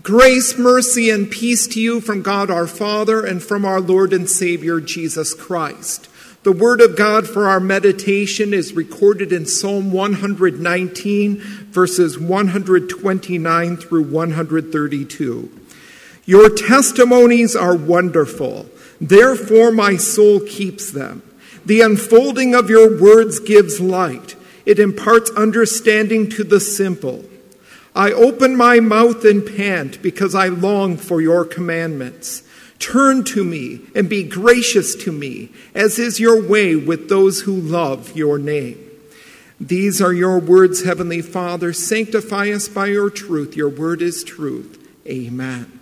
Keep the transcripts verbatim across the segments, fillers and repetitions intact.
Grace, mercy, and peace to you from God our Father and from our Lord and Savior Jesus Christ. The word of God for our meditation is recorded in Psalm one nineteen, verses one twenty-nine through one thirty-two. Your testimonies are wonderful, therefore my soul keeps them. The unfolding of your words gives light. It imparts understanding to the simple. I open my mouth and pant because I long for your commandments. Turn to me and be gracious to me, as is your way with those who love your name. These are your words, Heavenly Father. Sanctify us by your truth. Your word is truth. Amen.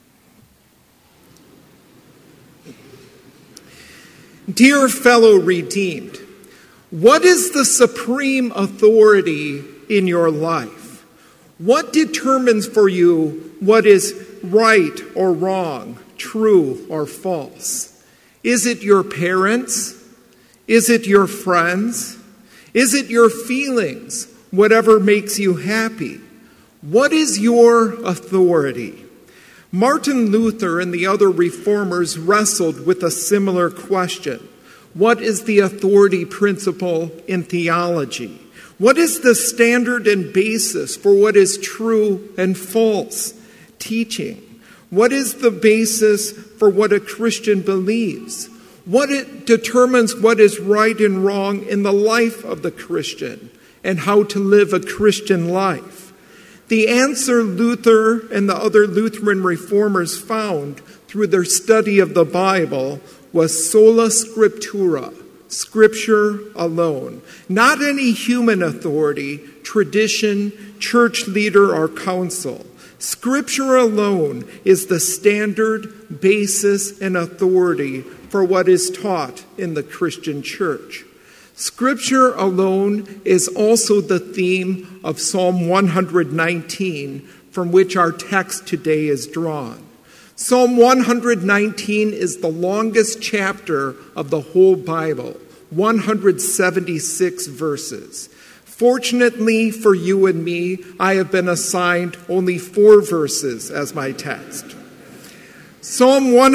Dear fellow redeemed, what is the supreme authority in your life? What determines for you what is right or wrong, true or false? Is it your parents? Is it your friends? Is it your feelings, whatever makes you happy? What is your authority? Martin Luther and the other reformers wrestled with a similar question. What is the authority principle in theology? What is the standard and basis for what is true and false teaching? What is the basis for what a Christian believes? What it determines what is right and wrong in the life of the Christian and how to live a Christian life? The answer Luther and the other Lutheran reformers found through their study of the Bible was sola scriptura, Scripture alone. Not any human authority, tradition, church leader, or council. Scripture alone is the standard, basis, and authority for what is taught in the Christian church. Scripture alone is also the theme of Psalm one nineteen, from which our text today is drawn. Psalm one nineteen is the longest chapter of the whole Bible, one hundred seventy-six verses. Fortunately for you and me, I have been assigned only four verses as my text. Psalm one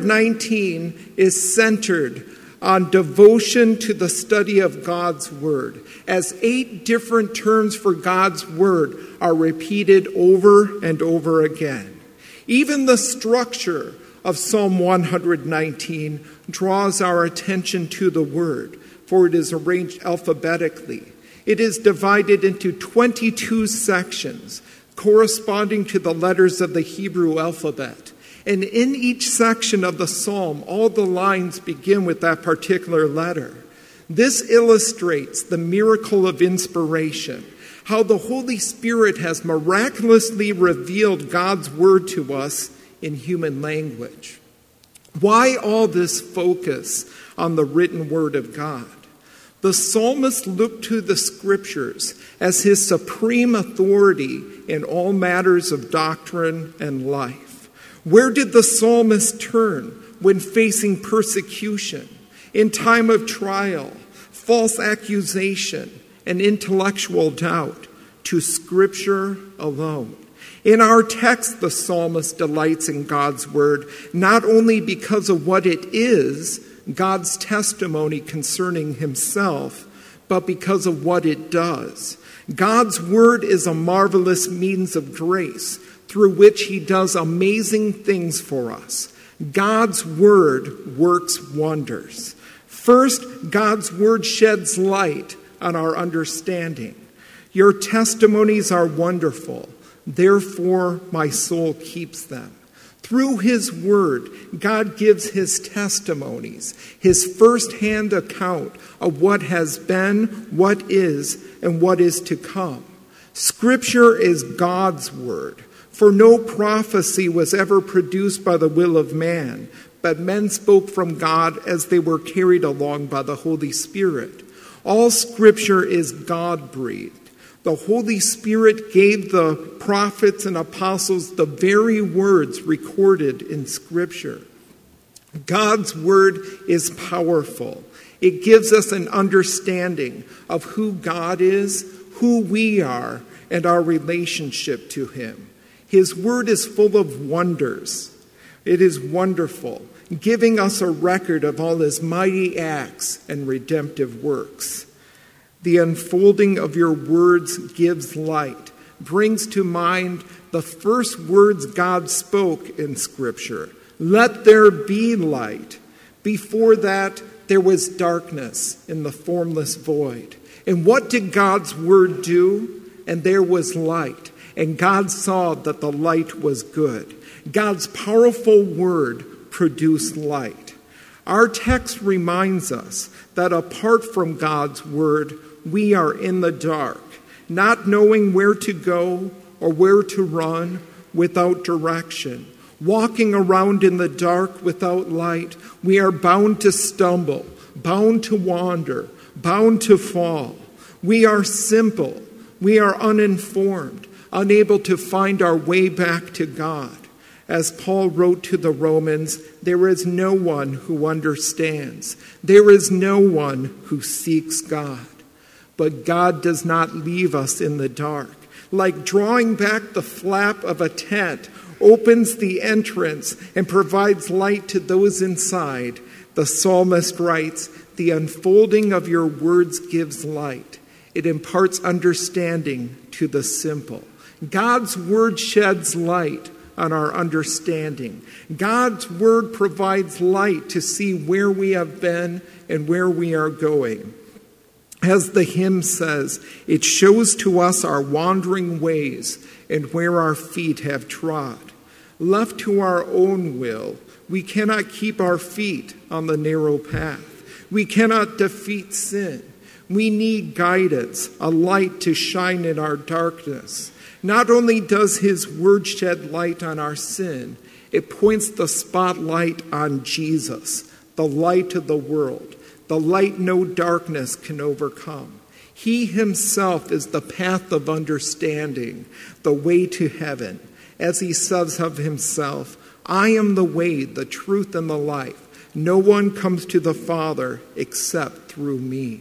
nineteen is centered on devotion to the study of God's Word, as eight different terms for God's Word are repeated over and over again. Even the structure of Psalm one nineteen draws our attention to the Word, for it is arranged alphabetically. It is divided into twenty-two sections, corresponding to the letters of the Hebrew alphabet. And in each section of the psalm, all the lines begin with that particular letter. This illustrates the miracle of inspiration, how the Holy Spirit has miraculously revealed God's word to us in human language. Why all this focus on the written word of God? The psalmist looked to the scriptures as his supreme authority in all matters of doctrine and life. Where did the psalmist turn when facing persecution, in time of trial, false accusation, and intellectual doubt? To Scripture alone. In our text, the psalmist delights in God's word, not only because of what it is, God's testimony concerning himself, but because of what it does. God's word is a marvelous means of grace through which he does amazing things for us. God's word works wonders. First, God's word sheds light on our understanding. Your testimonies are wonderful, therefore my soul keeps them. Through his word, God gives his testimonies, his first-hand account of what has been, what is, and what is to come. Scripture is God's word, for no prophecy was ever produced by the will of man, but men spoke from God as they were carried along by the Holy Spirit. All Scripture is God-breathed. The Holy Spirit gave the prophets and apostles the very words recorded in Scripture. God's word is powerful. It gives us an understanding of who God is, who we are, and our relationship to him. His word is full of wonders. It is wonderful, giving us a record of all his mighty acts and redemptive works. The unfolding of your words gives light, brings to mind the first words God spoke in Scripture. Let there be light. Before that, there was darkness in the formless void. And what did God's word do? And there was light. And God saw that the light was good. God's powerful word produced light. Our text reminds us that apart from God's word, we are in the dark, not knowing where to go or where to run without direction. Walking around in the dark without light, we are bound to stumble, bound to wander, bound to fall. We are simple. We are uninformed, unable to find our way back to God. As Paul wrote to the Romans, there is no one who understands. There is no one who seeks God. But God does not leave us in the dark. Like drawing back the flap of a tent, opens the entrance and provides light to those inside. The psalmist writes, the unfolding of your words gives light. It imparts understanding to the simple. God's word sheds light on our understanding. God's word provides light to see where we have been and where we are going. As the hymn says, it shows to us our wandering ways and where our feet have trod. Left to our own will, we cannot keep our feet on the narrow path. We cannot defeat sin. We need guidance, a light to shine in our darkness. Not only does his word shed light on our sin, it points the spotlight on Jesus, the light of the world, the light no darkness can overcome. He himself is the path of understanding, the way to heaven. As he says of himself, I am the way, the truth, and the life. No one comes to the Father except through me.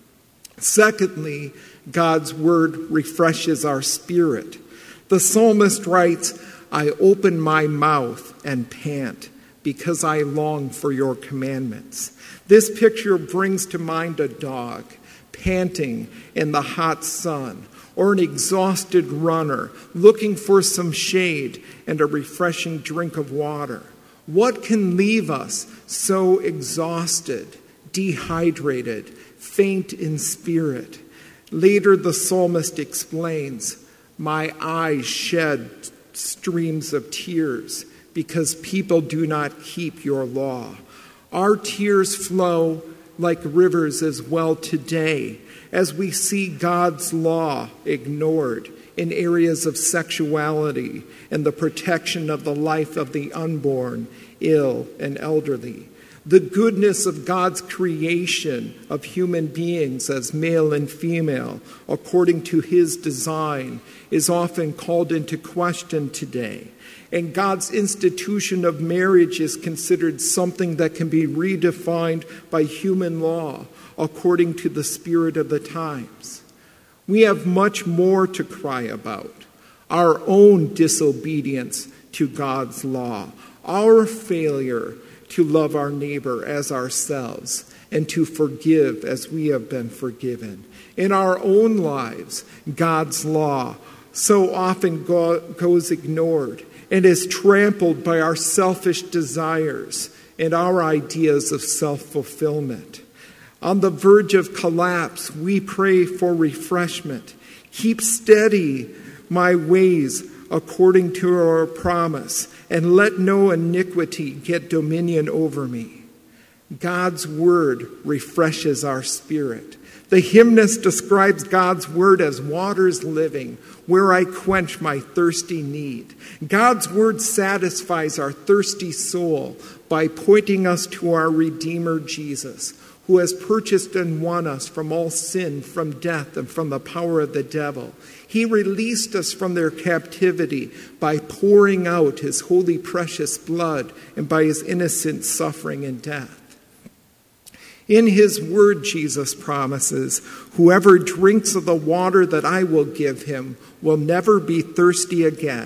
Secondly, God's word refreshes our spirit. The psalmist writes, I open my mouth and pant because I long for your commandments. This picture brings to mind a dog panting in the hot sun, or an exhausted runner looking for some shade and a refreshing drink of water. What can leave us so exhausted, dehydrated, faint in spirit? Later, the psalmist explains, my eyes shed streams of tears because people do not keep your law. Our tears flow like rivers as well today as we see God's law ignored in areas of sexuality and the protection of the life of the unborn, ill, and elderly. The goodness of God's creation of human beings as male and female, according to his design, is often called into question today. And God's institution of marriage is considered something that can be redefined by human law, according to the spirit of the times. We have much more to cry about. Our own disobedience to God's law, our failure to love our neighbor as ourselves, and to forgive as we have been forgiven. In our own lives, God's law so often go- goes ignored and is trampled by our selfish desires and our ideas of self-fulfillment. On the verge of collapse, we pray for refreshment. Keep steady my ways according to our promise, and let no iniquity get dominion over me. God's word refreshes our spirit. The hymnist describes God's word as waters living, where I quench my thirsty need. God's word satisfies our thirsty soul by pointing us to our Redeemer Jesus, who has purchased and won us from all sin, from death, and from the power of the devil. He released us from their captivity by pouring out his holy, precious blood and by his innocent suffering and death. In his word, Jesus promises, whoever drinks of the water that I will give him will never be thirsty again,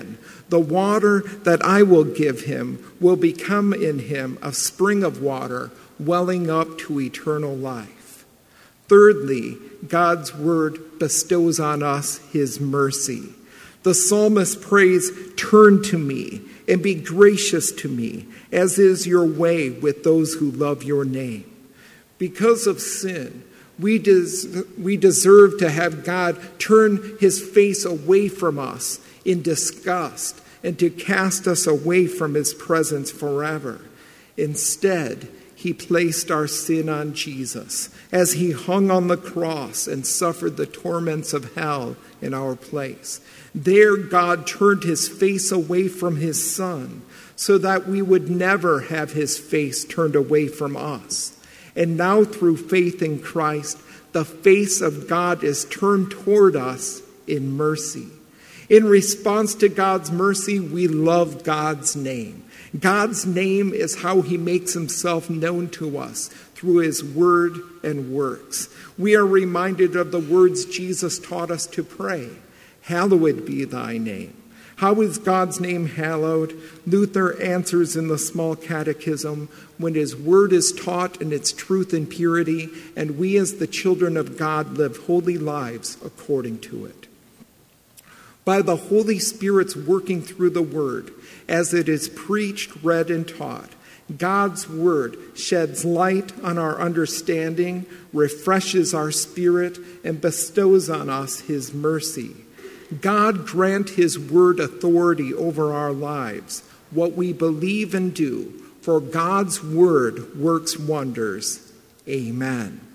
The water that I will give him will become in him a spring of water welling up to eternal life. Thirdly, God's word bestows on us his mercy. The psalmist prays, "Turn to me and be gracious to me, as is your way with those who love your name." Because of sin, we, des- we deserve to have God turn his face away from us in disgust and to cast us away from his presence forever. Instead, he placed our sin on Jesus as he hung on the cross and suffered the torments of hell in our place. There, God turned his face away from his Son so that we would never have his face turned away from us. And now, through faith in Christ, the face of God is turned toward us in mercy. In response to God's mercy, we love God's name. God's name is how he makes himself known to us through his word and works. We are reminded of the words Jesus taught us to pray. Hallowed be thy name. How is God's name hallowed? Luther answers in the Small Catechism, when his word is taught in its truth and purity, and we as the children of God live holy lives according to it. By the Holy Spirit's working through the word, as it is preached, read, and taught, God's word sheds light on our understanding, refreshes our spirit, and bestows on us his mercy. God grant his word authority over our lives, what we believe and do, for God's word works wonders. Amen.